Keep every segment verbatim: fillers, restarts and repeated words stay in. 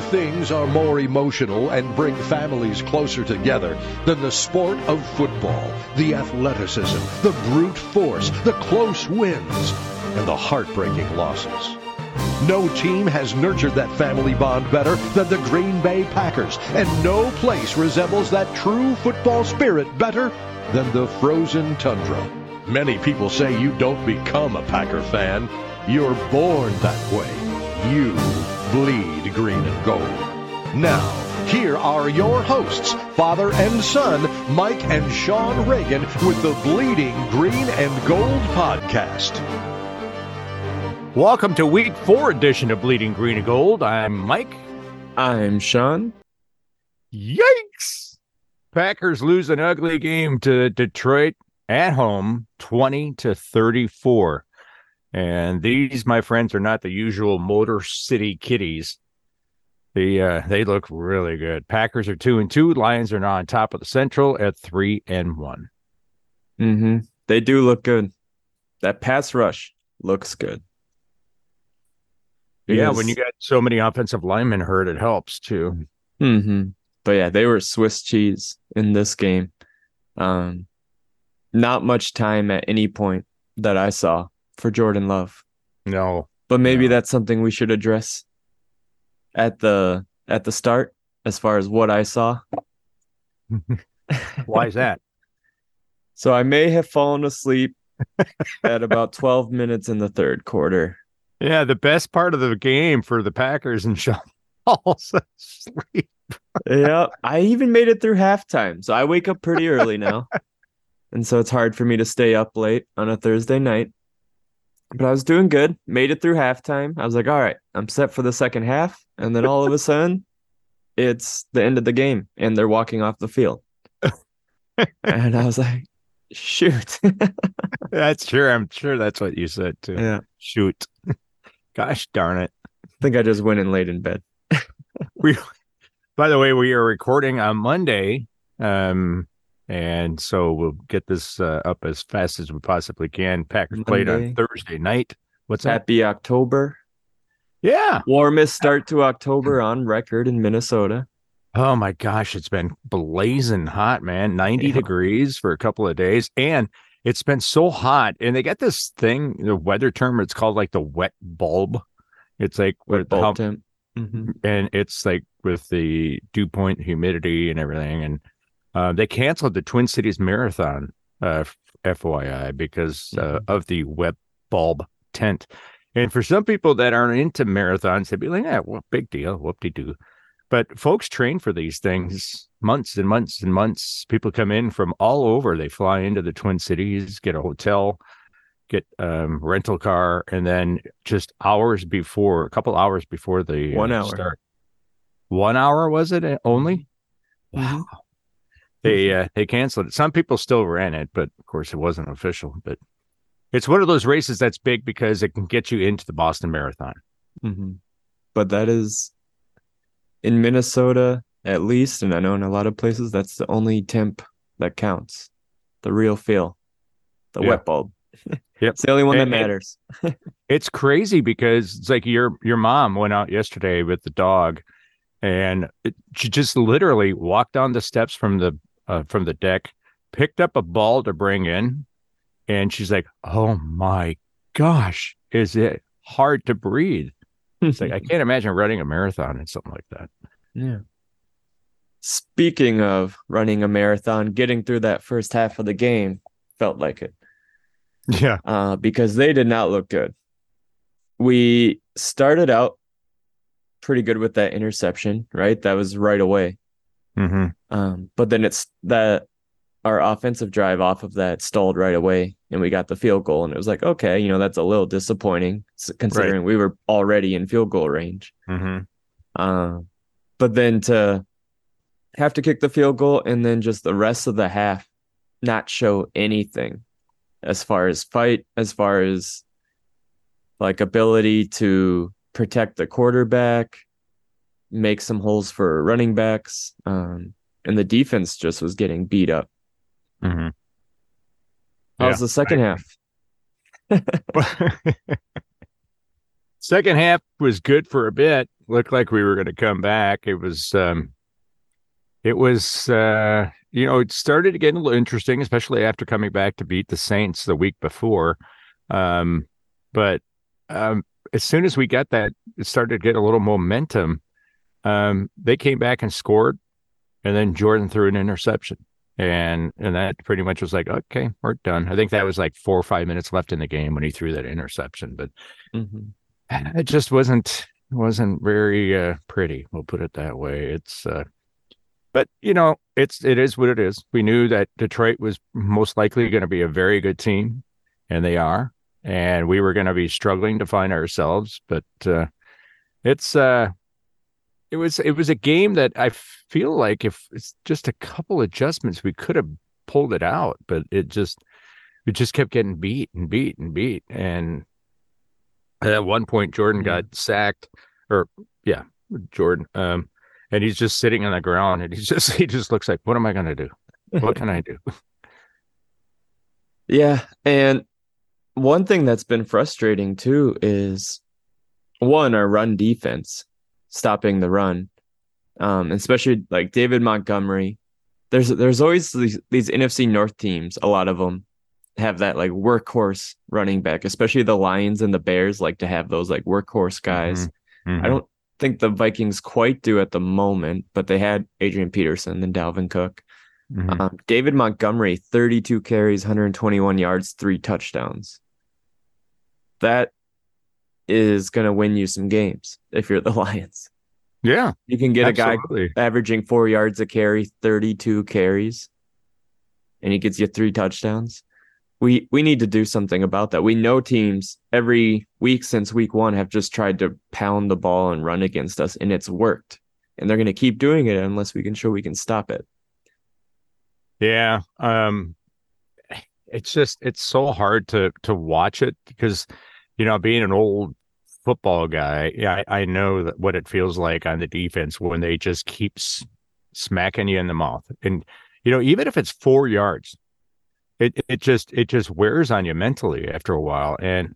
things are more emotional and bring families closer together than the sport of football, the athleticism, the brute force, the close wins, and the heartbreaking losses. No team has nurtured that family bond better than the Green Bay Packers, and no place resembles that true football spirit better than the frozen tundra. Many people say you don't become a Packer fan. You're born that way. You bleed green and gold. Now, here are your hosts, father and son, Mike and Sean Reagan, with the Bleeding Green and Gold podcast. Welcome to week four edition of Bleeding Green and Gold. I'm Mike. I'm Sean. Yikes! Packers lose an ugly game to Detroit at home, twenty to thirty-four. And these, my friends, are not the usual Motor City Kitties. They, uh, they look really good. Packers are two and two. Lions are now on top of the Central at three and one. Mm-hmm. They do look good. That pass rush looks good. Yeah, when you got so many offensive linemen hurt, it helps too. Mm-hmm. But yeah, they were Swiss cheese in this game. Um, not much time at any point that I saw for Jordan Love. No. But maybe no. that's something we should address at the at the start as far as what I saw. Why is that? So I may have fallen asleep at about twelve minutes in the third quarter. Yeah, the best part of the game for the Packers and Sean falls asleep. Yeah, I even made it through halftime. So I wake up pretty early now. And so it's hard for me to stay up late on a Thursday night. But I was doing good. Made it through halftime. I was like, all right, I'm set for the second half. And then all of a sudden, it's the end of the game. And they're walking off the field. And I was like, shoot. That's sure. I'm sure that's what you said too. Yeah. Shoot. Gosh darn it. I think I just went in late in bed. we, by the way, we are recording on Monday. Um, and so we'll get this uh, up as fast as we possibly can. Packers Monday. played on Thursday night. What's that? Happy October. Yeah. Warmest start to October on record in Minnesota. Oh my gosh, it's been blazing hot, man. ninety Yeah. degrees for a couple of days. And it's been so hot. And they got this thing, the weather term, it's called like the wet bulb. It's like Wet with bulb how, temp. Mm-hmm. and it's like with the dew point humidity and everything. And uh, they canceled the Twin Cities Marathon, uh, F Y I, because uh, Mm-hmm. of the wet bulb tent. And for some people that aren't into marathons, they'd be like, yeah, well, big deal, whoop-de-doo. But folks train for these things months and months and months. People come in from all over. They fly into the Twin Cities, get a hotel, get um rental car, and then just hours before, a couple hours before the One uh, hour. start. One hour was it only? Mm-hmm. Wow. They uh, they canceled it. Some people still ran it, but of course it wasn't official. But it's one of those races that's big because it can get you into the Boston Marathon. Mm-hmm. But that is in Minnesota, at least, and I know in a lot of places, that's the only temp that counts. The real feel. The Yeah. wet bulb. Yep. It's the only one And- that and- matters. It's crazy because it's like your your mom went out yesterday with the dog, and it, she just literally walked down the steps from the uh, from the deck, picked up a ball to bring in, and she's like, "Oh my gosh, is it hard to breathe?" It's like I can't imagine running a marathon and something like that. Yeah. Speaking of running a marathon, getting through that first half of the game felt like it. Yeah, Uh, because they did not look good. We started out pretty good with that interception, right? That was right away. mm-hmm. Um, but then it's that our offensive drive off of that stalled right away, and we got the field goal, and it was like, okay, you know, that's a little disappointing considering we were already in field goal range. Mm-hmm. Uh, but then to have to kick the field goal and then just the rest of the half not show anything as far as fight, as far as like ability to protect the quarterback, make some holes for running backs. Um, and the defense just was getting beat up. Mm-hmm. How's Yeah, the second half? Second half was good for a bit. looked like we were going to come back. It was, um, it was, uh, you know, it started to get a little interesting, especially after coming back to beat the Saints the week before. Um, but um, as soon as we got that, it started to get a little momentum. Um, they came back and scored, and then Jordan threw an interception. And and that pretty much was like, okay, we're done. I think that was like four or five minutes left in the game when he threw that interception. But Mm-hmm. it just wasn't wasn't very uh, pretty. We'll put it that way. It's uh, but you know, it's it is what it is. We knew that Detroit was most likely going to be a very good team, and they are. And we were going to be struggling to find ourselves. But uh, it's uh, it was it was a game that I feel like if it's just a couple adjustments, we could have pulled it out. But it just we just kept getting beat and beat and beat. And at one point, Jordan Yeah. got sacked, or yeah, Jordan. Um, and he's just sitting on the ground, and he's just he just looks like, what am I going to do? What can I do? Yeah, and one thing that's been frustrating too is one, our run defense, stopping the run. Um, especially like David Montgomery. There's there's always these these N F C North teams, a lot of them have that like workhorse running back, especially the Lions and the Bears like to have those like workhorse guys. Mhm. I don't think the Vikings quite do at the moment, but they had Adrian Peterson and Dalvin Cook. Mhm. Um, David Montgomery, thirty-two carries, one hundred twenty-one yards, three touchdowns. That is going to win you some games if you're the Lions. Yeah, You can get absolutely. a guy averaging four yards a carry, thirty-two carries, and he gets you three touchdowns. We we need to do something about that. We know teams every week since week one have just tried to pound the ball and run against us, and it's worked. And they're going to keep doing it unless we can show we can stop it. Yeah. Um, it's just it's so hard to to watch it because, you know, being an old football guy, yeah, I, I know that what it feels like on the defense when they just keep s- smacking you in the mouth. And, you know, even if it's four yards, it it just it just wears on you mentally after a while. And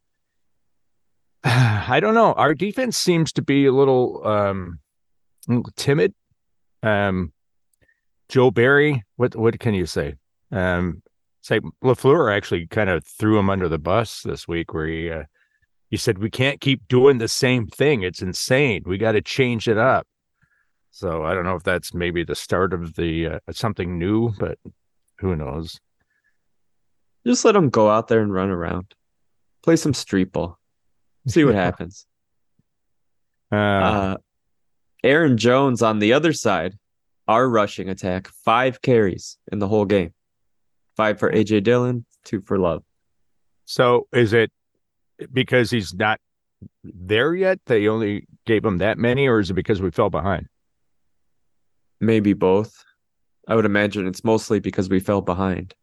I don't know, our defense seems to be a little um timid. Um, Joe Barry, what what can you say? Um, it's like LaFleur actually kind of threw him under the bus this week, where he uh, he said we can't keep doing the same thing. It's insane. We got to change it up. So I don't know if that's maybe the start of the uh, something new, but who knows? Just let them go out there and run around, play some street ball, see what happens. Uh, Uh, Aaron Jones on the other side, our rushing attack, five carries in the whole game. Five for A J Dillon, two for Love. so is it because he's not there yet? They only gave him that many, or is it because we fell behind? Maybe both. I would imagine it's mostly because we fell behind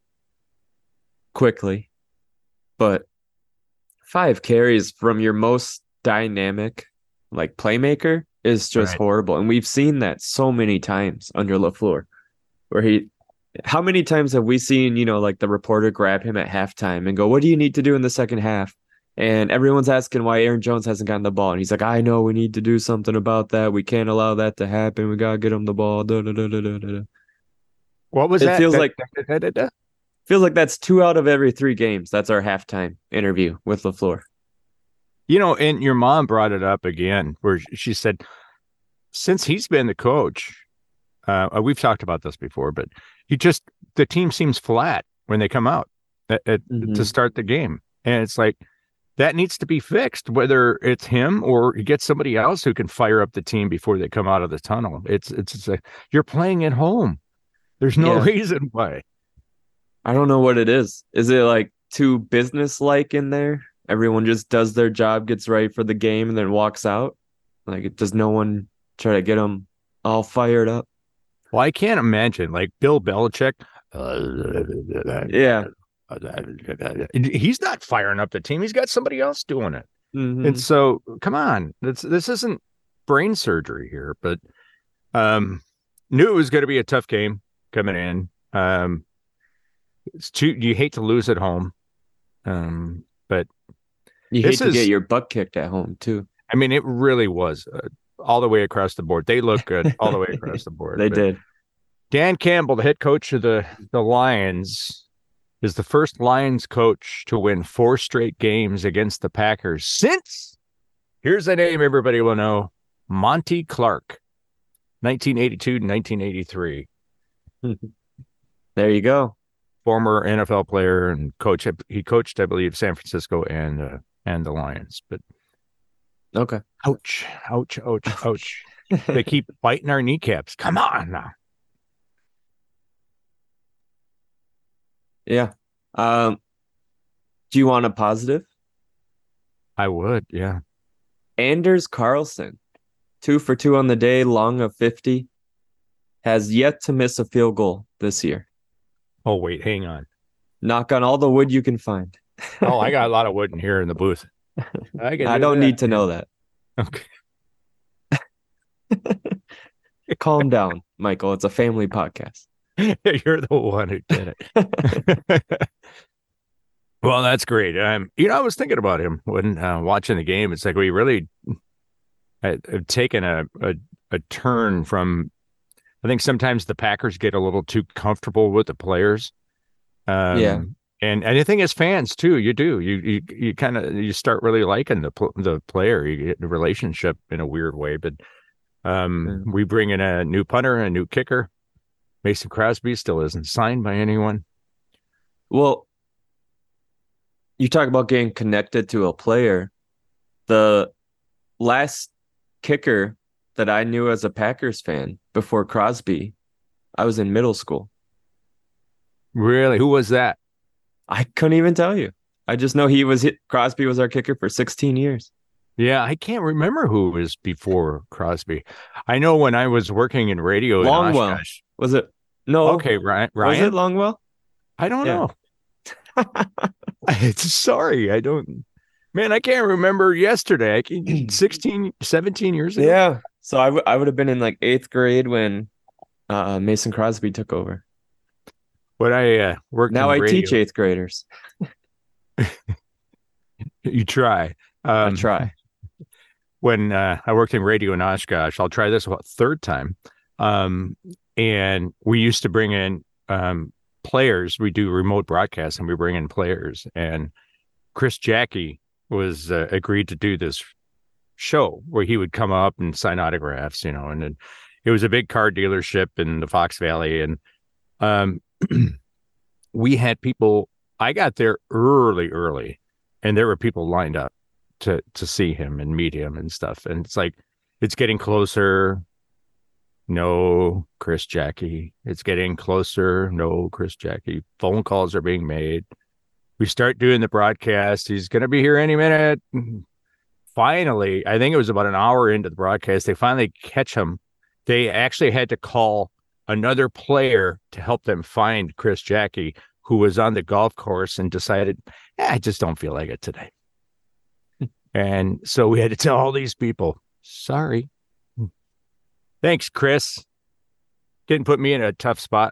quickly. But five carries from your most dynamic, like playmaker, is just Right. horrible. And we've seen that so many times under LaFleur, where he, how many times have we seen, you know, like the reporter grab him at halftime and go, what do you need to do in the second half? And everyone's asking why Aaron Jones hasn't gotten the ball. And he's like, I know we need to do something about that. We can't allow that to happen. We got to get him the ball. Da, da, da, da, da, da. What was It that? feels That- like that- that- that- that- feels like that's two out of every three games. That's our halftime interview with LaFleur. You know, and your mom brought it up again, where she said, since he's been the coach, uh, we've talked about this before, but he just the team seems flat when they come out at, at, Mhm. to start the game, and it's like that needs to be fixed. Whether it's him or you get somebody else who can fire up the team before they come out of the tunnel. It's it's, it's like you're playing at home. There's no Yeah. reason why. I don't know what it is. Is it like too business-like in there? Everyone just does their job, gets ready for the game, and then walks out? Like, does no one try to get them all fired up? Well, I can't imagine like Bill Belichick. Yeah. He's not firing up the team. He's got somebody else doing it. Mhm. And so, come on, this this isn't brain surgery here, but um, knew it was going to be a tough game coming in. Um, it's too you hate to lose at home, um, but You hate this to is- get your butt kicked at home, too. I mean, it really was a, all the way across the board. They look good all the way across the board. They But did. Dan Campbell, the head coach of the, the Lions, is the first Lions coach to win four straight games against the Packers since, here's a name everybody will know, Monty Clark, nineteen eighty-two to nineteen eighty-three. There you go. Former N F L player and coach. He coached, I believe, San Francisco and uh, and the Lions. But Okay. ouch, ouch, ouch, ouch. They keep biting our kneecaps. Come on now. Yeah. Um, do you want a positive? I would, yeah. Anders Carlson, two for two on the day, long of fifty, has yet to miss a field goal this year. Oh, wait, hang on. Knock on all the wood you can find. Oh, I got a lot of wood in here in the booth. I, can I do don't that. need to know that. Okay. Calm down, Michael. It's a family podcast. You're the one who did it. Well, that's great. Um, you know, I was thinking about him when uh, watching the game. It's like we really have taken a, a a turn from. I think sometimes the Packers get a little too comfortable with the players. Um, Yeah. and and I think as fans too, you do you you you kind of you start really liking the pl- the player. You get the relationship in a weird way, but um, Yeah. we bring in a new punter, a new kicker. Mason Crosby still isn't signed by anyone. Well, you talk about getting connected to a player. The last kicker that I knew as a Packers fan before Crosby, I was in middle school. Really, who was that? I couldn't even tell you. I just know he was Crosby was our kicker for sixteen years. Yeah, I can't remember who was before Crosby. I know when I was working in radio in Longwell. Oshkosh. Was it? No. Okay, Ryan. Was Ryan? it Longwell? I don't Yeah. know. It's sorry, I don't. Man, I can't remember yesterday. I can, sixteen, seventeen years ago. Yeah. So I, w- I would have been in like eighth grade when uh, Mason Crosby took over. When I uh, worked Now in I radio, teach eighth graders. you try. Um, I try. When uh, I worked in radio in Oshkosh, I'll try this about third time. Um, and we used to bring in um, players. We do remote broadcasts, and we bring in players. And Chris Jackie was uh, agreed to do this show where he would come up and sign autographs, you know. And then it was a big car dealership in the Fox Valley, and um, we had people. I got there early, early, and there were people lined up to to see him and meet him and stuff. And it's like it's getting closer. No, Chris Jackie. It's getting closer. No, Chris Jackie. Phone calls are being made. We start doing the broadcast. He's going to be here any minute. Finally, I think it was about an hour into the broadcast, they finally catch him. They actually had to call another player to help them find Chris Jackie, who was on the golf course and decided, eh, I just don't feel like it today. And so we had to tell all these people, sorry. Thanks, Chris. Didn't put me in a tough spot.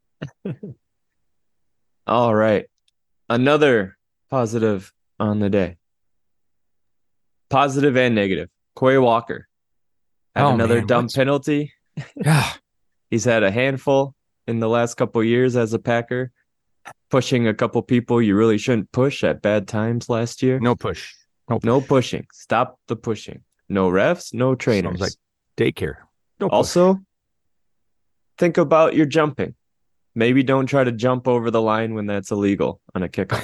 All right. Another positive on the day. Positive and negative. Quay Walker had Oh, another man, dumb what's- penalty. Yeah. He's had a handful in the last couple years as a Packer, pushing a couple people you really shouldn't push at bad times last year. No push. No, No pushing. Stop the pushing. No refs, no trainers. Sounds like daycare. No push. Also, think about your jumping. Maybe don't try to jump over the line when that's illegal on a kickoff.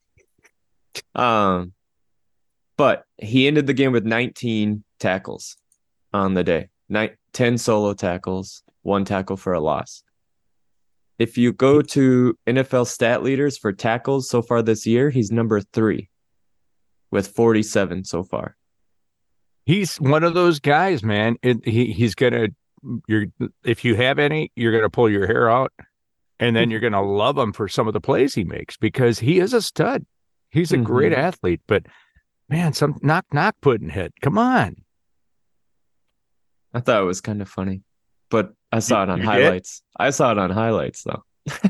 um, but he ended the game with nineteen tackles on the day. Nine, ten solo tackles, one tackle for a loss. If you go to N F L stat leaders for tackles so far this year, he's number three with forty-seven so far. He's one of those guys, man. It, he he's gonna. You're if you have any, you're gonna pull your hair out, and then you're gonna love him for some of the plays he makes because he is a stud. He's a Mhm. great athlete, but man, some knock knock pudding hit. Come on. I thought it was kind of funny, but I saw it on You did? highlights. I saw it on highlights though.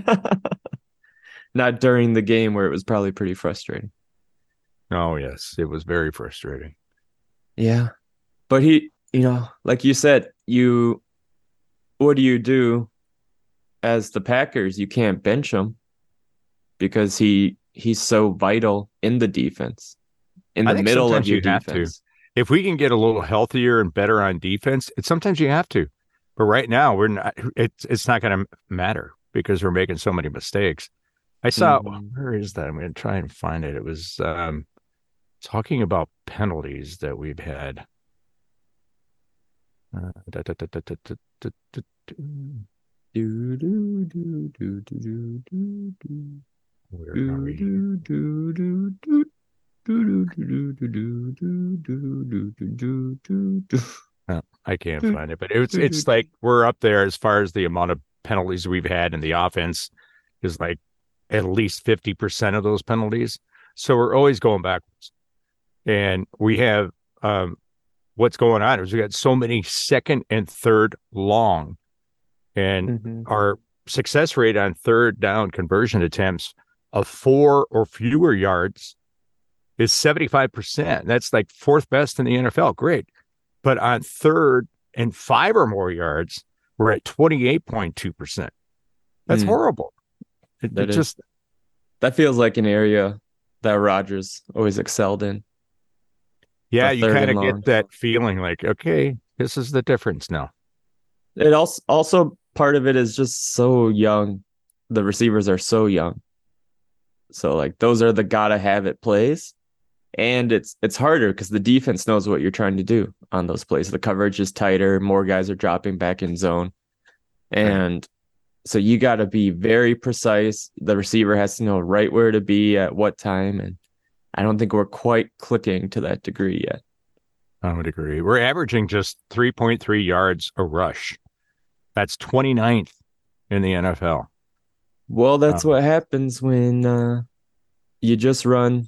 Not during the game where it was probably pretty frustrating. Oh yes, it was very frustrating. Yeah. But he you know, like you said, you what do you do as the Packers? You can't bench him because he he's so vital in the defense, in I the think middle of sometimes your you have to. defense. If we can get a little healthier and better on defense, it's sometimes you have to. But right now, we're not. It's it's not going to matter because we're making so many mistakes. I saw Mhm. where is that? I'm going to try and find it. It was um, talking about penalties that we've had. Uh, da, da, da, da, da, da, da, da, da. Do, do, do, do, do, do, do, do. Where are Do, we here? do, do, do, do. Do, do, do, do, do, do, do, do, do, do, do. Oh, I can't Do, find it, but it's do, do, it's like we're up there as far as the amount of penalties we've had, and the offense is like at least fifty percent of those penalties. So we're always going backwards. And we have um, what's going on is we got so many second and third long, and Mhm. our success rate on third down conversion attempts of four or fewer yards is seventy-five percent. That's like fourth best in the N F L. Great. But on third and five or more yards, we're at twenty-eight point two percent. That's Mm, horrible. It, it that is just, that feels like an area that Rodgers always excelled in. yeah, The you third kind and of get long. that feeling like, okay, this is the difference now. It also also part of it is just so young. The receivers are so young. So like those are the gotta have it plays. And it's it's harder because the defense knows what you're trying to do on those plays. The coverage is tighter, more guys are dropping back in zone. Right. And so you got to be very precise. The receiver has to know right where to be at what time. And I don't think we're quite clicking to that degree yet. I would agree. We're averaging just three point three yards a rush. That's twenty-ninth in the N F L. Well, that's Um, what happens when uh, you just run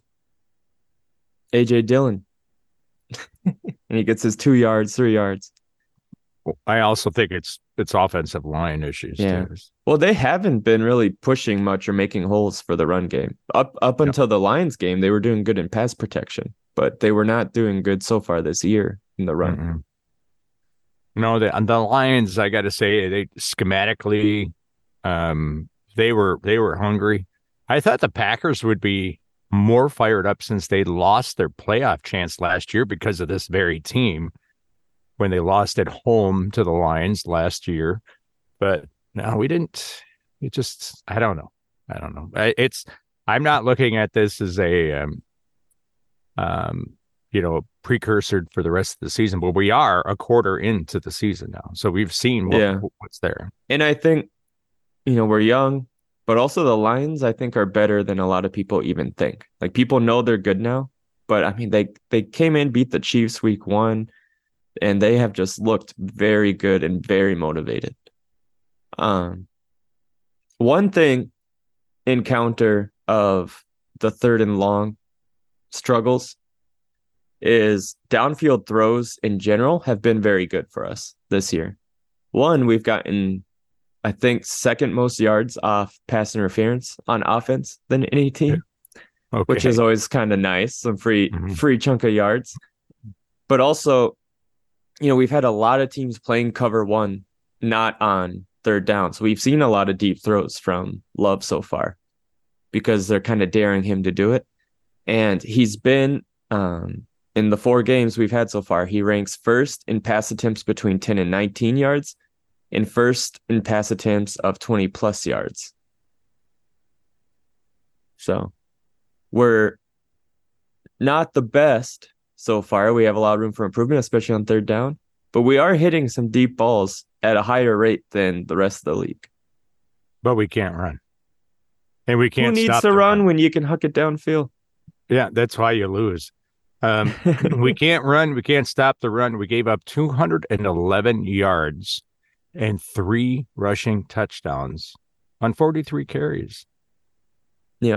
A J Dillon and he gets his two yards, three yards. I also think it's it's offensive line issues Yeah. too. Well, they haven't been really pushing much or making holes for the run game. Up up No, until the Lions game, they were doing good in pass protection, but they were not doing good so far this year in the run. mm-mm. No, the the Lions, I got to say, they schematically, um, they were they were hungry. I thought the Packers would be more fired up since they lost their playoff chance last year because of this very team when they lost at home to the Lions last year. But no, we didn't. It just, I don't know. I don't know. I- It's, I'm not looking at this as a, um, um, you know, precursor for the rest of the season, but we are a quarter into the season now. So we've seen what Yeah. what's there. And I think, you know, we're young, but also the Lions, I think, are better than a lot of people even think. Like people know they're good now, but I mean, they they came in, beat the Chiefs week one, and they have just looked very good and very motivated. Um, one thing in counter of the third and long struggles is downfield throws in general have been very good for us this year. One, we've gotten, I think, second most yards off pass interference on offense than any team, Okay. which is always kind of nice, some free Mhm. free chunk of yards. But also, you know, we've had a lot of teams playing cover one, not on third down. So we've seen a lot of deep throws from Love so far because they're kind of daring him to do it. And he's been, um, in the four games we've had so far, he ranks first in pass attempts between ten and nineteen yards and first in pass attempts of twenty plus yards. So we're not the best so far. We have a lot of room for improvement, especially on third down, but we are hitting some deep balls at a higher rate than the rest of the league. But we can't run. And we Who can't needs stop to the run run. when you can huck it downfield? Yeah, that's why you lose. Um, we can't run. We can't stop the run. We gave up two hundred eleven yards and three rushing touchdowns on forty-three carries. Yeah.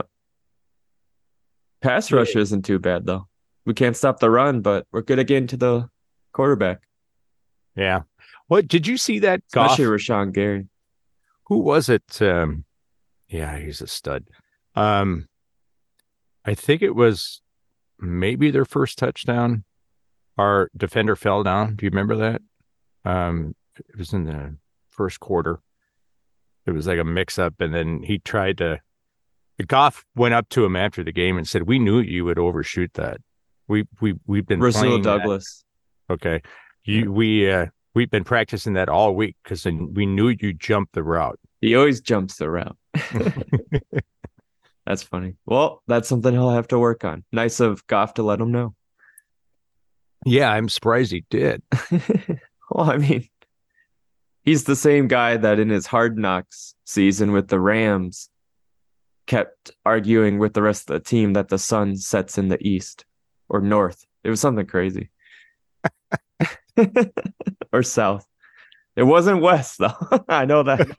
Pass rush isn't too bad, though. We can't stop the run, but we're good again to the quarterback, Yeah. What did you see that Goff? especially Rashawn Gary. Who was it? Um, yeah, he's a stud. Um, I think it was maybe their first touchdown. our defender fell down. Do you remember that? Um, it was in the first quarter. It was like a mix-up, and then he tried to. Goff went up to him after the game and said, "We knew you would overshoot that. We we we've been Rasul playing that." Douglas. Okay, you we uh, we've been practicing that all week because we knew you jumped the route. He always jumps the route. That's funny. Well, that's something he'll have to work on. Nice of Goff to let him know. Yeah, I'm surprised he did. Well, I mean, he's the same guy that in his Hard Knocks season with the Rams kept arguing with the rest of the team that the sun sets in the east or north. It was something crazy. Or south. It wasn't west, though. I know that.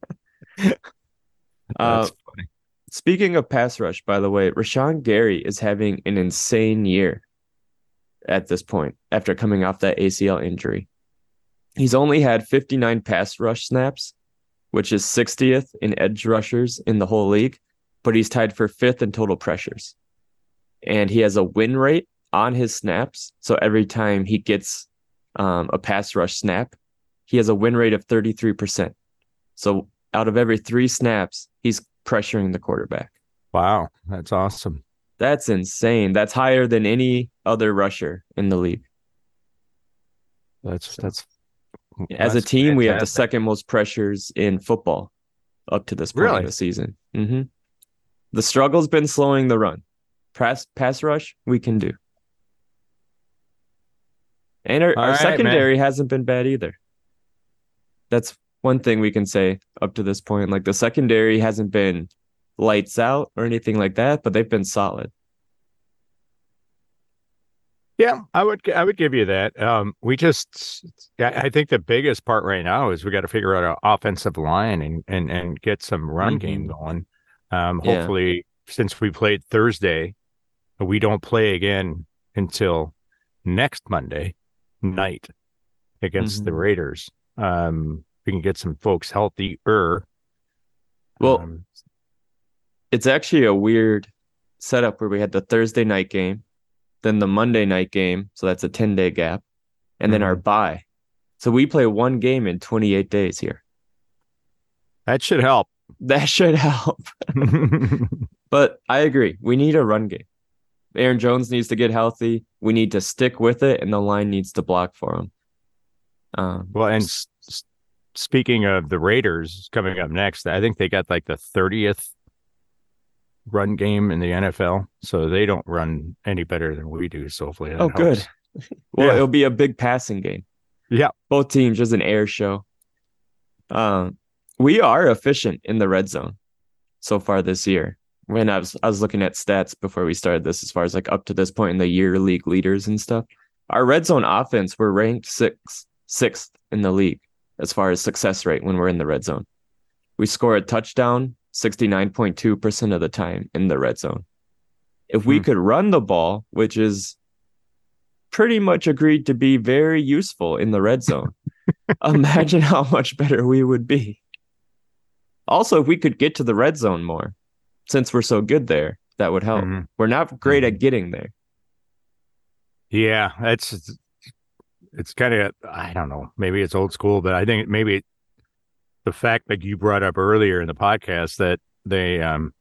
uh, That's funny. Speaking of pass rush, by the way, Rashawn Gary is having an insane year at this point after coming off that A C L injury. He's only had fifty-nine pass rush snaps, which is sixtieth in edge rushers in the whole league, but he's tied for fifth in total pressures. And he has a win rate on his snaps. So every time he gets um, a pass rush snap, he has a win rate of thirty-three percent. So out of every three snaps, he's pressuring the quarterback. Wow, that's awesome. That's insane. That's higher than any other rusher in the league. That's that's As a that's team, we have the fantastic. second most pressures in football up to this point Really? in the season. Mm-hmm. The struggle's been slowing the run. Pass pass rush, we can do. And our, All our right, secondary hasn't been bad either. That's one thing we can say up to this point. Like the secondary hasn't been lights out or anything like that, but they've been solid. Yeah, I would I would give you that. Um, we just I I think the biggest part right now is we got to figure out an offensive line and and and get some run Mhm. game going. Um, Yeah. hopefully, since we played Thursday, we don't play again until next Monday night against the Mhm. Raiders. Um, we can get some folks healthier. Well, Um, it's actually a weird setup where we had the Thursday night game, then the Monday night game, so that's a ten-day gap, and then our bye. So we play one game in twenty-eight days here. that should help. That should help. But I agree. We need a run game. Aaron Jones needs to get healthy. We need to stick with it, and the line needs to block for him. Um, Well, and s- s- speaking of the Raiders coming up next, I think they got like the thirtieth run game in the N F L, so they don't run any better than we do. So hopefully, that oh, good. helps. Well, Yeah. it'll be a big passing game. Yeah, Both teams just an air show. Um, we are efficient in the red zone so far this year. When I was I was looking at stats before we started this, as far as like up to this point in the year, league leaders and stuff. Our red zone offense, we're ranked sixth sixth in the league as far as success rate when we're in the red zone. We score a touchdown sixty-nine point two percent of the time in the red zone. If we Hmm. could run the ball, which is pretty much agreed to be very useful in the red zone, imagine how much better we would be. Also, if we could get to the red zone more, since we're so good there, that would help. Mhm. We're not great at getting there. yeah, that's it's kind of I don't know, maybe it's old school, but I think maybe the fact that you brought up earlier in the podcast that they um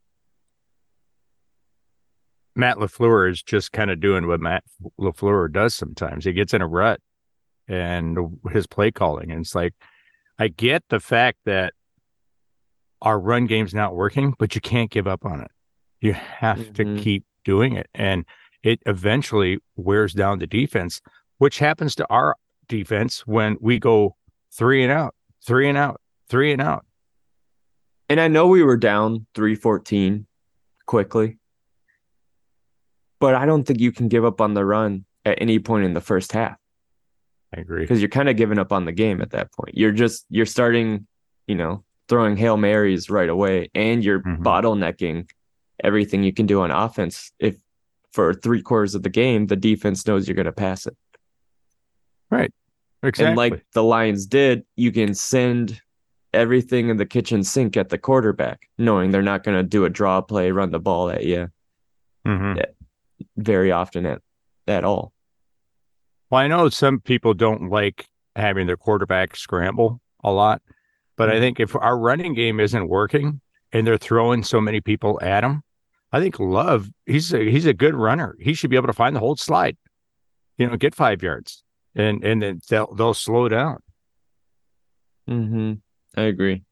Matt LaFleur is just kind of doing what Matt LaFleur does sometimes. He gets in a rut and his play calling. And it's like, I get the fact that our run game's not working, but you can't give up on it. You have Mhm. to keep doing it. And it eventually wears down the defense, which happens to our defense when we go three and out, three and out, three and out. And I know we were down three fourteen quickly, but I don't think you can give up on the run at any point in the first half I agree. because you're kind of giving up on the game at that point. You're just, you're starting, you know, throwing Hail Marys right away, and you're Mhm. bottlenecking everything you can do on offense. If for three quarters of the game, the defense knows you're going to pass it. Right. Exactly. And like the Lions did, you can send everything in the kitchen sink at the quarterback, knowing they're not going to do a draw play, run the ball at you Mhm. very often at, at all. Well, I know some people don't like having their quarterback scramble a lot, but I think if our running game isn't working and they're throwing so many people at him, I think Love, he's a, he's a good runner. He should be able to find the whole slide, you know, get five yards, and and then they'll they'll slow down. Mm-hmm. I agree.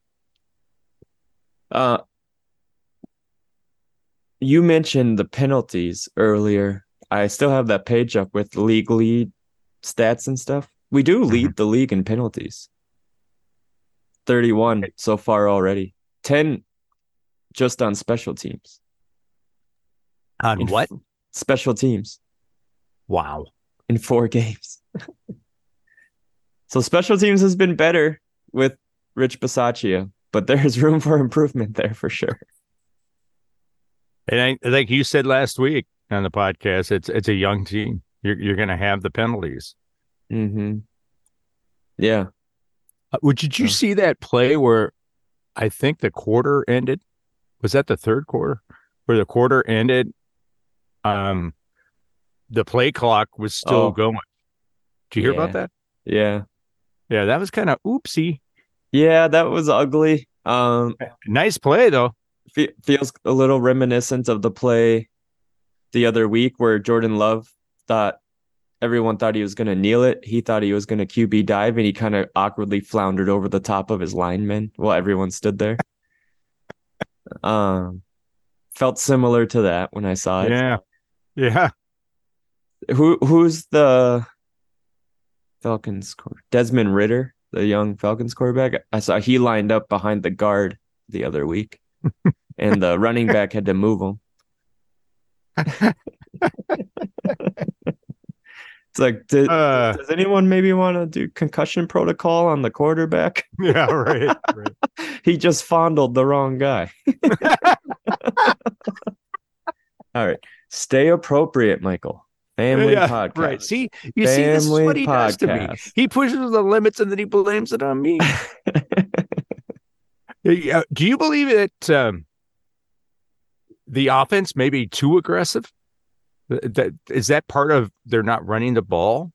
Uh, you mentioned the penalties earlier. I still have that page up with league lead stats and stuff. We do lead Mhm. the league in penalties. thirty-one so far already. ten just on special teams. On In what? f- special teams Wow. in four games. So special teams has been better with Rich Bisaccia, but there's room for improvement there for sure. And I, like you said last week on the podcast, it's it's a young team. You're you're going to have the penalties. Mm-hmm. Yeah. Uh, would did you Yeah. see that play where I think the quarter ended? Was that the third quarter where the quarter ended? Um, the play clock was still Oh, going. Did you hear about yeah. that? Yeah. Yeah, that was kind of oopsie. Yeah, that was ugly. Um, Nice play though. fe- feels a little reminiscent of the play the other week where Jordan Love thought everyone thought he was going to kneel it. He thought he was going to Q B dive, and he kind of awkwardly floundered over the top of his linemen while everyone stood there. Um, felt similar to that when I saw it. Yeah, yeah. Who who's the Falcons quarter- Desmond Ritter, the young Falcons quarterback? I saw he lined up behind the guard the other week, and the running back had to move him. It's like, did, Uh, does anyone maybe want to do concussion protocol on the quarterback? yeah, right, right. He just fondled the wrong guy. All right. Stay appropriate, Michael. Family Yeah, podcast. right. See, you see, this is Family what he does to me. podcast. He pushes the limits and then he blames it on me. Yeah, do you believe that um, the offense may be too aggressive? Th- That is that part of they're not running the ball?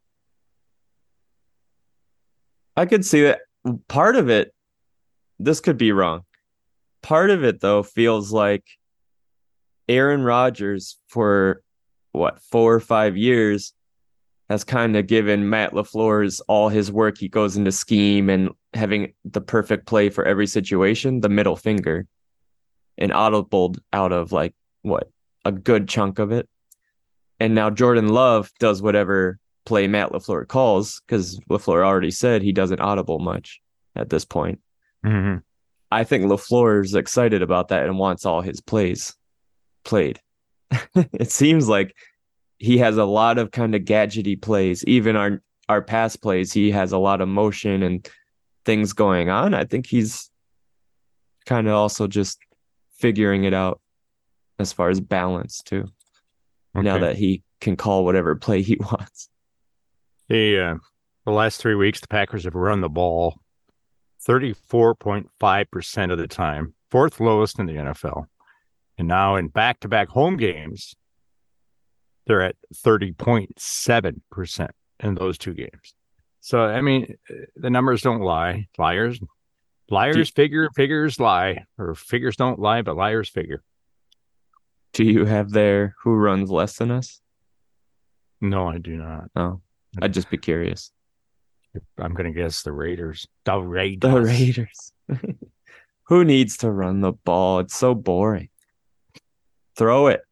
I could see that. Part of it, this could be wrong. Part of it, though, feels like Aaron Rodgers for what, four or five years has kind of given Matt LaFleur's all his work. He goes into scheme and having the perfect play for every situation, the middle finger, and audibled out of like what, a good chunk of it. And now Jordan Love does whatever play Matt LaFleur calls, because LaFleur already said he doesn't audible much at this point. Mm-hmm. I think LaFleur is excited about that and wants all his plays played. It seems like he has a lot of kind of gadgety plays. Even our our pass plays, he has a lot of motion and things going on. I think he's kind of also just figuring it out as far as balance too. Now Okay. that he can call whatever play he wants. The uh, the last three weeks, the Packers have run the ball thirty-four point five percent of the time, fourth lowest in the N F L. And now in back-to-back home games, they're at thirty point seven percent in those two games. So, I mean, the numbers don't lie. Liars, liars figure, figures lie, or figures don't lie, but liars figure. Do you have there who runs less than us? No, I do not. Oh, I'd just be curious. I'm going to guess the Raiders. The Raiders. The Raiders. Who needs to run the ball? It's so boring. Throw it.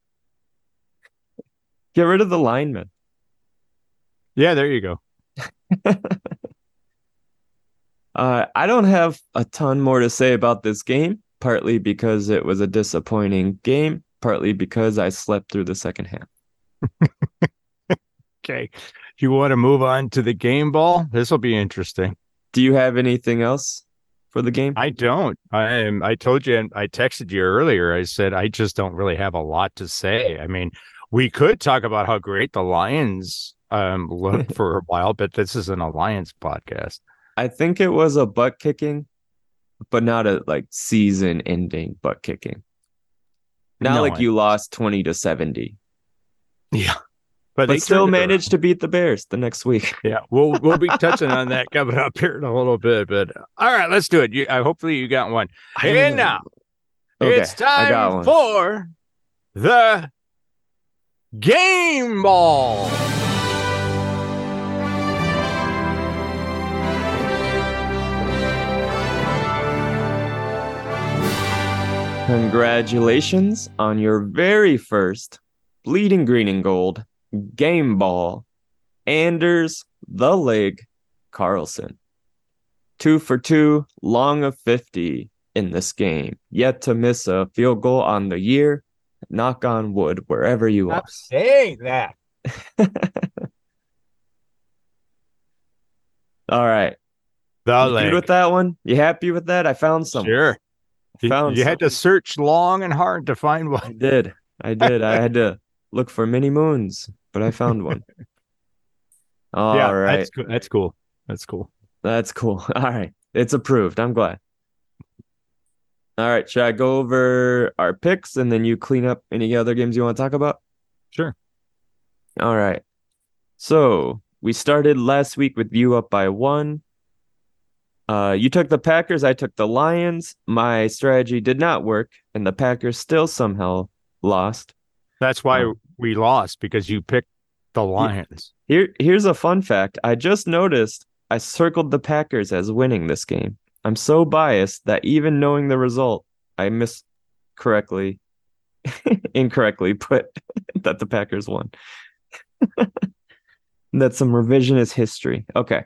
Get rid of the linemen. Yeah, there you go. uh, I don't have a ton more to say about this game, partly because it was a disappointing game, partly because I slept through the second half. Okay. You want to move on to the game ball? This will be interesting. Do you have anything else for the game? I don't. I am. I told you, and I texted you earlier. I said I just don't really have a lot to say. I mean, we could talk about how great the Lions um, look for a while, but this is an Alliance podcast. I think it was a butt kicking, but not a like season ending butt kicking. Not No, like I- you lost twenty to seventy. Yeah. but, they but still turned it managed around. to beat the Bears the next week. Yeah, we'll we'll be touching on that coming up here in a little bit. But all right, let's do it. You, I hopefully you got one. And now Okay, it's I got time one. for the game ball. Congratulations on your very first Bleeding Green and Gold game ball. Anders the Leg Carlson. Two for two, long of fifty in this game. Yet to miss a field goal on the year. Knock on wood, wherever you Stop are. saying that. All right. The You leg. good with that one? You happy with that? I found some. Sure. I found you you had to search long and hard to find I one. did. I did. I had to look for many moons, but I found one. All yeah, right. that's cool. That's cool. That's cool. That's cool. All right. It's approved. I'm glad. All right. Should I go over our picks and then you clean up any other games you want to talk about? Sure. All right. So we started last week with you up by one. Uh, you took the Packers. I took the Lions. My strategy did not work, and the Packers still somehow lost. That's why Um, we lost, because you picked the Lions. Here, here's a fun fact. I just noticed I circled the Packers as winning this game. I'm so biased that even knowing the result, I missed correctly, incorrectly put that the Packers won. That's some revisionist history. Okay.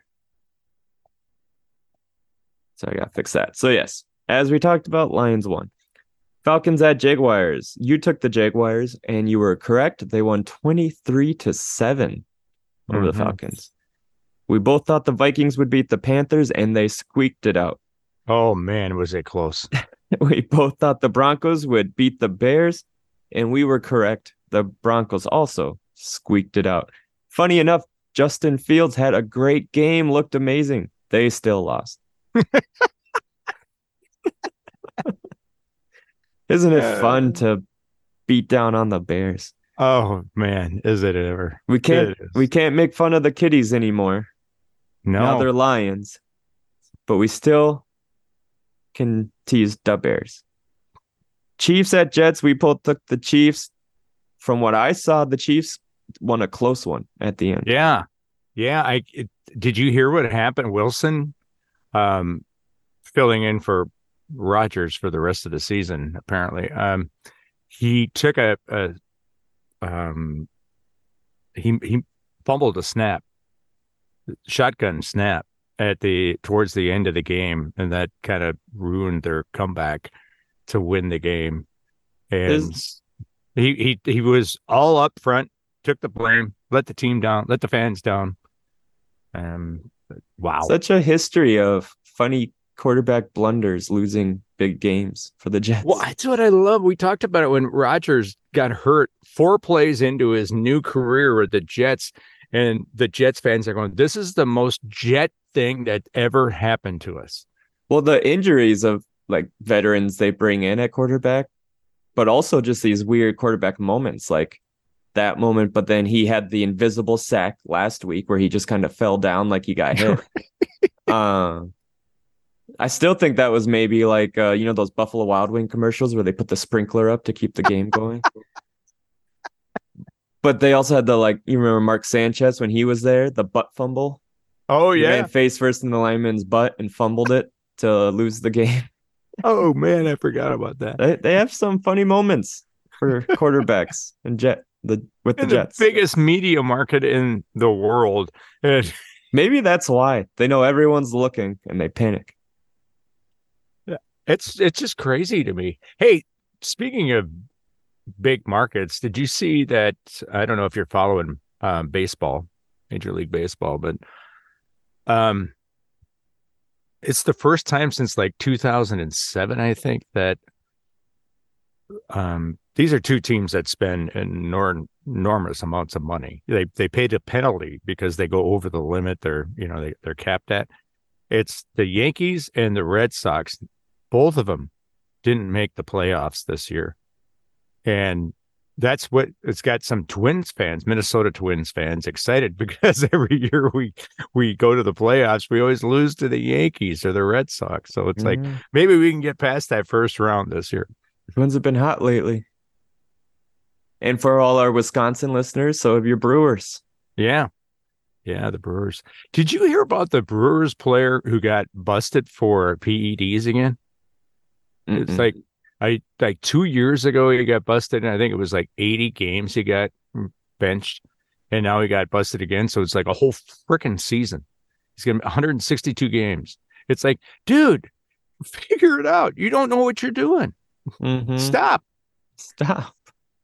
So I gotta fix that. So yes, as we talked about, Lions won. Falcons at Jaguars. You took the Jaguars, and you were correct. They won twenty-three to seven over Mhm. the Falcons. We both thought the Vikings would beat the Panthers, and they squeaked it out. Oh, man, was it close. We both thought the Broncos would beat the Bears, and we were correct. The Broncos also squeaked it out. Funny enough, Justin Fields had a great game, looked amazing. They still lost. Isn't it fun to beat down on the Bears? Oh, man, is it ever. We can't It is. we can't make fun of the kiddies anymore. Now No. they're Lions. But we still can tease the Bears. Chiefs at Jets. We both took the Chiefs. From what I saw, the Chiefs won a close one at the end. Yeah. Yeah. I it, did you hear what happened? Wilson um, filling in for Rodgers for the rest of the season, apparently. Um, he took a, a um, he he fumbled a snap, shotgun snap at the towards the end of the game, and that kind of ruined their comeback to win the game. And Is- he he he was all up front, took the blame, let the team down, let the fans down. Um, wow. Such a history of funny quarterback blunders losing big games for the Jets. Well, that's what I love. We talked about it when Rodgers got hurt four plays into his new career with the Jets, and the Jets fans are going, "This is the most Jet thing that ever happened to us." Well, the injuries of like veterans they bring in at quarterback, but also just these weird quarterback moments like that moment. But then he had the invisible sack last week where he just kind of fell down like he got hit. um, I still think that was maybe like, uh, you know, those Buffalo Wild Wing commercials where they put the sprinkler up to keep the game going. But they also had the, like, you remember Mark Sanchez when he was there, the butt fumble? Oh He yeah. ran face first in the lineman's butt and fumbled it to lose the game. Oh man, I forgot about that. They they have some funny moments for quarterbacks and jet the with the And the Jets. biggest media market in the world. And Maybe that's why they know everyone's looking and they panic. it's it's just crazy to me. Hey, speaking of big markets, did you see that? I don't know if you're following um, baseball, Major League Baseball, but um, it's the first time since like two thousand seven, I think, that um, these are two teams that spend enor- enormous amounts of money. They they paid a penalty because they go over the limit. They're you know they they're capped at. It's the Yankees and the Red Sox. Both of them didn't make the playoffs this year. And That's what it's got some Twins fans, Minnesota Twins fans, excited because every year we we go to the playoffs, we always lose to the Yankees or the Red Sox. So it's Mm-hmm. like maybe we can get past that first round this year. Twins have been hot lately. And for all our Wisconsin listeners, so have your Brewers. Yeah. Yeah, the Brewers. Did you hear about the Brewers player who got busted for P E Ds again? Mm-mm. It's like I like two years ago he got busted, and I think it was like eighty games he got benched, and now he got busted again. So it's like a whole freaking season. He's gonna be one hundred sixty-two games. It's like, dude, figure it out. You don't know what you're doing. Mm-hmm. Stop. Stop.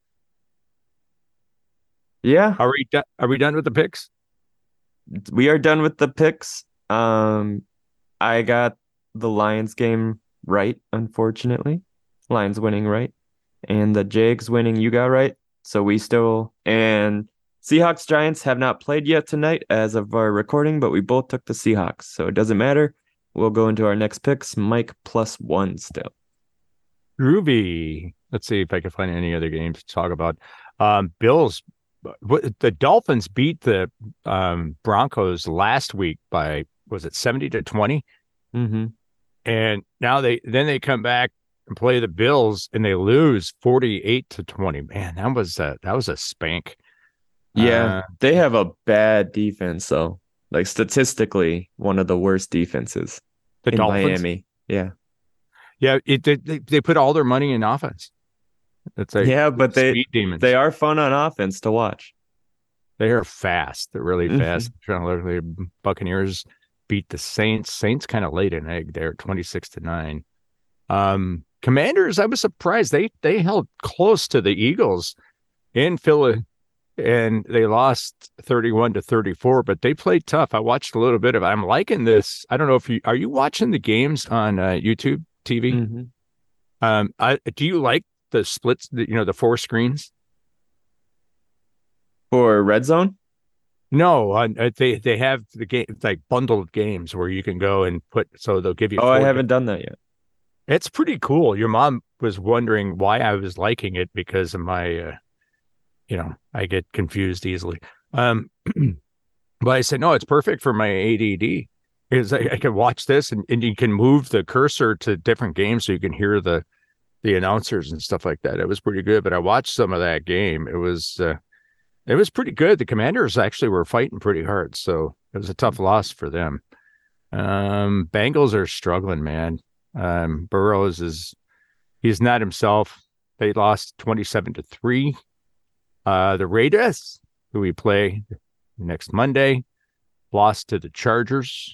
Yeah. Are we done? Are we done with the picks? We are done with the picks. Um, I got the Lions game right, unfortunately. Lions winning right. And the Jags winning you got right. So we still and Seahawks Giants have not played yet tonight as of our recording, but we both took the Seahawks. So it doesn't matter. We'll go into our next picks. Mike plus one still. Groovy. Let's see if I can find any other games to talk about. Um, Bills. The Dolphins beat the um, Broncos last week by, was it seventy to twenty? Mm-hmm. And now they then they come back and play the Bills and they lose forty-eight to twenty. Man, that was a, that was a spank. Yeah, Uh, they have a bad defense, though. Like statistically, one of the worst defenses the in Dolphins. Miami. Yeah. Yeah, it, they they put all their money in offense. It's like Yeah, but they speed demons. they are fun on offense to watch. They are fast. They're really Mhm. fast. Trying to look, the Buccaneers beat the Saints. Saints kind of laid an egg there, twenty-six to nine. Um, Commanders, I was surprised. They they held close to the Eagles in Philly, and they lost thirty-one to thirty-four, but they played tough. I watched a little bit of it. I'm liking this. I don't know if you are you watching the games on uh, YouTube T V? Mhm. Um, I do you like the splits, the, you know, the four screens? For Red Zone? No, uh, they they have the game like bundled games where you can go and put. So they'll give you. Oh, I four haven't done that yet. It's pretty cool. Your mom was wondering why I was liking it because of my, uh, you know, I get confused easily. Um, but I said, no, it's perfect for my A D D because I, I can watch this and, and you can move the cursor to different games so you can hear the, the announcers and stuff like that. It was pretty good, but I watched some of that game. It was, uh, it was pretty good. The Commanders actually were fighting pretty hard. So it was a tough loss for them. Um, Bengals are struggling, man. Um, Burrows is, he's not himself. They lost twenty-seven to three. Uh, the Raiders, who we play next Monday, lost to the Chargers.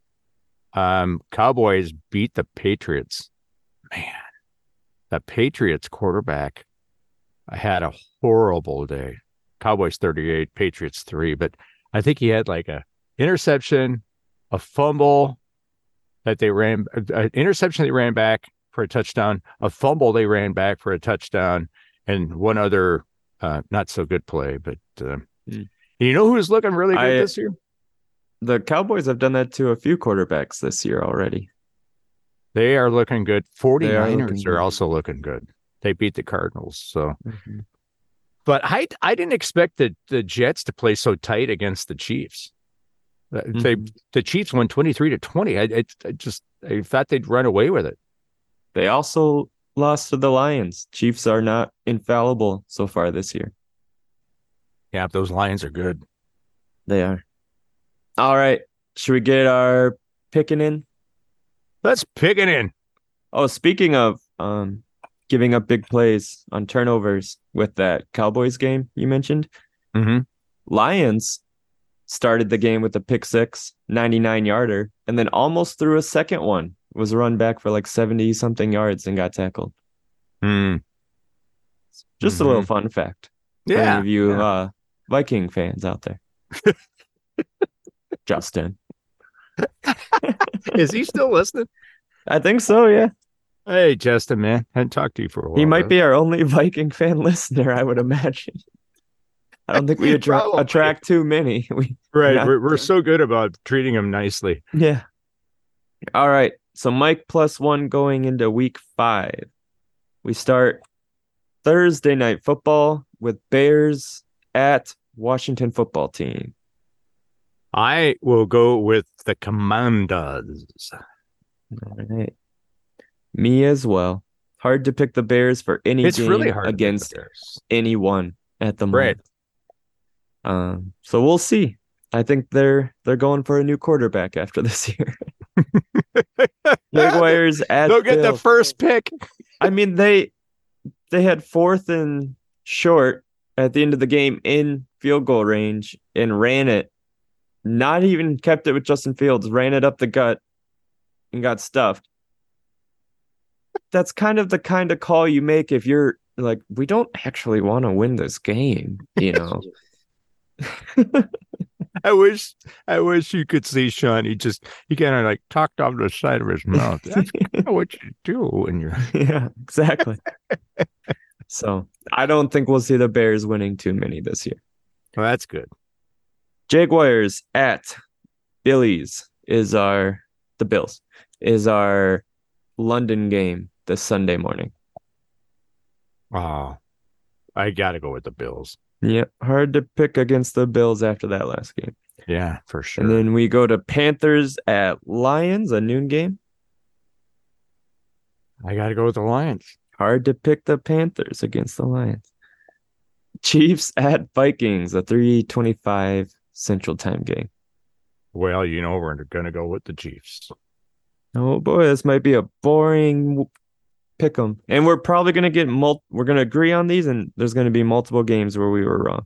Um, Cowboys beat the Patriots. Man, the Patriots quarterback had a horrible day. Cowboys thirty-eight, Patriots three, but I think he had like a interception, a fumble that they ran, an interception they ran back for a touchdown, a fumble they ran back for a touchdown, and one other uh, not so good play. But uh, Mm. you know who's looking really good I- this year? The Cowboys have done that to a few quarterbacks this year already. They are looking good. They are 49ers looking are good. also looking good. They beat the Cardinals. So, but I I didn't expect the, the Jets to play so tight against the Chiefs. Uh, They Mhm. the Chiefs won twenty-three to twenty. I, I, I just I thought they'd run away with it. They also lost to the Lions. Chiefs are not infallible so far this year. Yeah, those Lions are good. They are. All right. Should we get our picking in? Let's pick it in. Oh, speaking of um giving up big plays on turnovers with that Cowboys game you mentioned, Mm-hmm. Lions started the game with a pick six, ninety-nine yarder, and then almost threw a second one. Was run back for like seventy something yards and got tackled. Mm. Just a little fun fact. For any Yeah. of you yeah. uh Viking fans out there. Justin. Is he still listening? I think so, yeah. Hey, Justin, man. I hadn't talked to you for a while. He might though. be our only Viking fan listener, I would imagine. I don't think we attra- Probably. attract too many. We Right. not- We're, we're so good about treating him nicely. Yeah. All right. So Mike plus one going into week five. We start Thursday night football with Bears at Washington football team. I will go with the Commanders. All right. Me as well. Hard to pick the Bears for any It's game really hard against to pick the Bears. anyone at the Right. moment. Um, so we'll see. I think they're they're going for a new quarterback after this year. Jaguars at They'll get the Bills. first pick. I mean, they they had fourth and short at the end of the game in field goal range and ran it. Not even kept it with Justin Fields, ran it up the gut and got stuffed. That's kind of the kind of call you make if you're like, we don't actually want to win this game, you know. I wish I wish you could see Sean. He just he kind of like talked off the side of his mouth. That's kind of what you do when you're Yeah, exactly. So I don't think we'll see the Bears winning too many this year. well, that's good. Jaguars at Billies is our the Bills is our London game this Sunday morning. Wow. I gotta go with the Bills. Yep, hard to pick against the Bills after that last game. Yeah, for sure. And then we go to Panthers at Lions, a noon game. I gotta go with the Lions. Hard to pick the Panthers against the Lions. Chiefs at Vikings, a three twenty-five Central Time game. Well, you know we're gonna go with the Chiefs. Oh boy, this might be a boring pick 'em. And we're probably gonna get mul- we're gonna agree on these, and there's gonna be multiple games where we were wrong.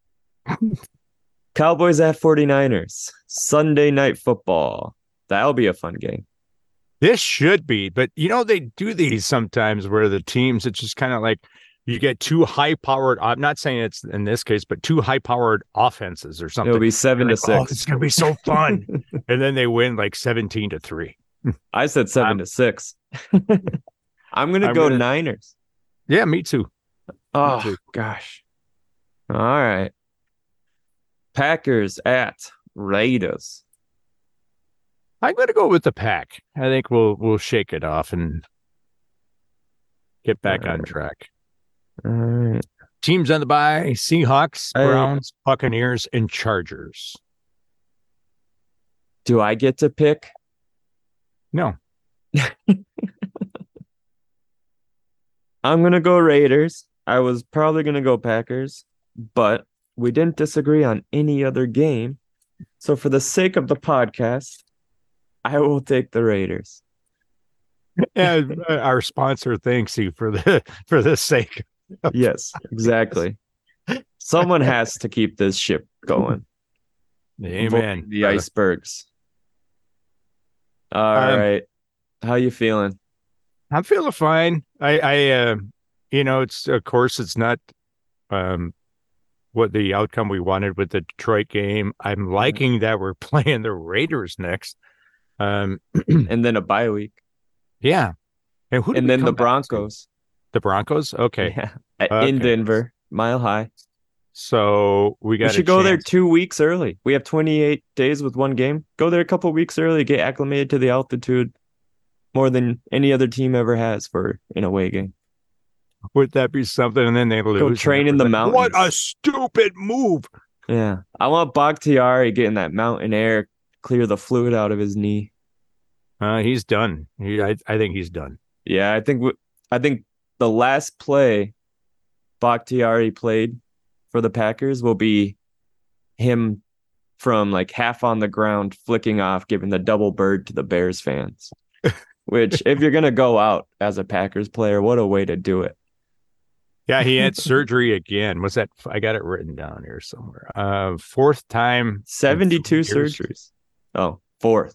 Cowboys at 49ers, Sunday night football. That'll be a fun game. This should be, but you know they do these sometimes where the teams it's just kind of like you get two high-powered. I'm not saying it's in this case, but two high-powered offenses or something. It'll be seven You're to like, oh, six. it's gonna be so fun, and then they win like seventeen to three. I said seven I'm- to six. I'm gonna I'm go gonna- Niners. Yeah, me too. Oh too. gosh. All right. Packers at Raiders. I'm going to go with the Pack. I think we'll we'll shake it off and get back on Alright. track. All right. Teams on the bye: Seahawks, I- Browns, Buccaneers, and Chargers. Do I get to pick? No, I'm gonna go Raiders. I was probably gonna go Packers, but we didn't disagree on any other game. So for the sake of the podcast, I will take the Raiders. and uh, our sponsor thanks you for the for the sake. Yes, exactly. Someone has to keep this ship going. Amen. Avoiding the brother. icebergs. All right. Um, How you feeling? I'm feeling fine. I, I, uh, you know, it's of course it's not, um, what the outcome we wanted with the Detroit game. I'm liking that we're playing the Raiders next. Um, And then a bye week. yeah, and who? do And we then the come back to? Broncos. The Broncos. Okay, Yeah. At- Okay. In Denver, Mile High. so we got. We should go there two weeks early. We have twenty-eight days with one game. Go there a couple weeks early, get acclimated to the altitude more than any other team ever has for an away game. Would that be something? And then they lose. train and in the everything. What a mountains. stupid move! Yeah. I want Bakhtiari getting that mountain air, clear the fluid out of his knee. Uh, he's done. He, I, I think he's done. Yeah, I think w- I think the last play Bakhtiari played for the Packers will be him from like half on the ground flicking off, giving the double bird to the Bears fans. Which, if you're gonna go out as a Packers player, what a way to do it. Yeah, he had surgery again. Was that? I got it written down here somewhere. Uh, fourth time. in seventy-two three years. surgeries. Oh, fourth.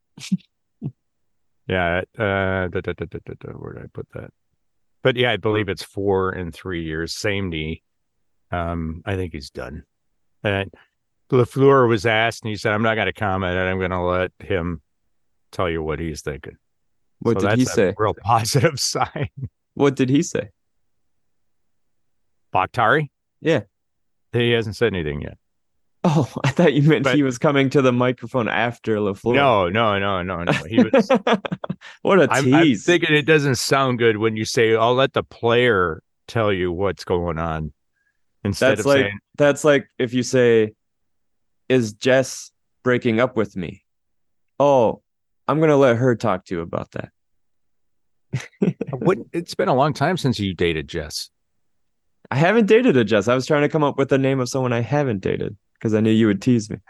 Yeah. Uh, da, da, da, da, da, da, where did I put that? But yeah, I believe it's four in three years. Same knee. Um, I think he's done. And LaFleur was asked, and he said, "I'm not going to comment, and I'm going to let him tell you what he's thinking." What So did he that's a say? real positive sign. What did he say? Bakhtari? Yeah. He hasn't said anything yet. Oh, I thought you meant But- he was coming to the microphone after LaFleur. No, no, no, no, no. He was. What a I'm, I'm tease. thinking it doesn't sound good when you say, "I'll let the player tell you what's going on instead That's of like saying, that's like if you say, "Is Jess breaking up with me?" Oh, I'm gonna let her talk to you about that. what, it's been a long time since you dated Jess. I haven't dated a Jess. I was trying to come up with the name of someone I haven't dated because I knew you would tease me.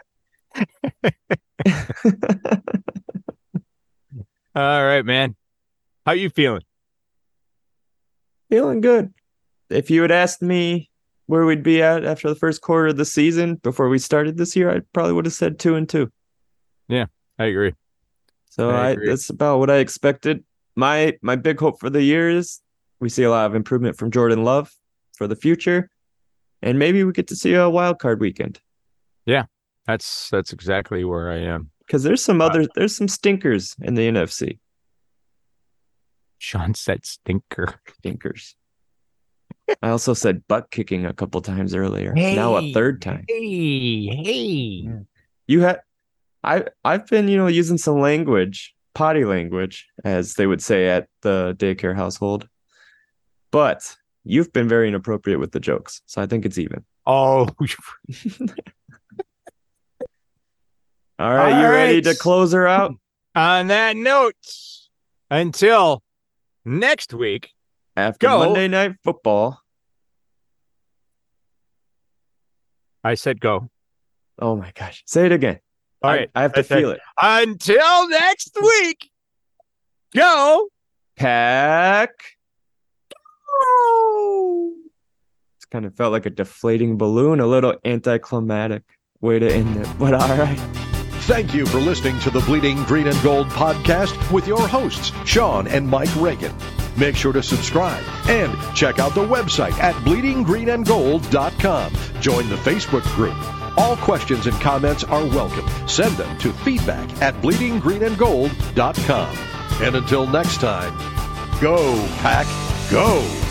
All right, man. How you feeling? Feeling good. If you had asked me where we'd be at after the first quarter of the season before we started this year, I probably would have said two and two. Yeah, I agree. So I I, agree. that's about what I expected. My my big hope for the year is we see a lot of improvement from Jordan Love for the future, and maybe we get to see a wild card weekend. Yeah, that's that's exactly where I am. Because there's some other there's some stinkers in the N F C. Sean said stinker. Stinkers. I also said butt kicking a couple times earlier. Now a third time. Hey, hey. You had I I've been, you know, using some language, potty language, as they would say at the daycare household. But you've been very inappropriate with the jokes, so I think it's even. Oh, All right, All you ready right. to close her out? on that note, until next week, After Go. Monday Night Football. I said go. Oh my gosh. Say it again. All I, right. I have to I said- feel it. Until next week, go. Pack. It's kind of felt like a deflating balloon, a little anticlimactic way to end it. But all right. Thank you for listening to the Bleeding Green and Gold podcast with your hosts, Sean and Mike Reagan. Make sure to subscribe and check out the website at bleeding green and gold dot com. Join the Facebook group. All questions and comments are welcome. Send them to feedback at bleeding green and gold dot com. And until next time, go, Pack, go!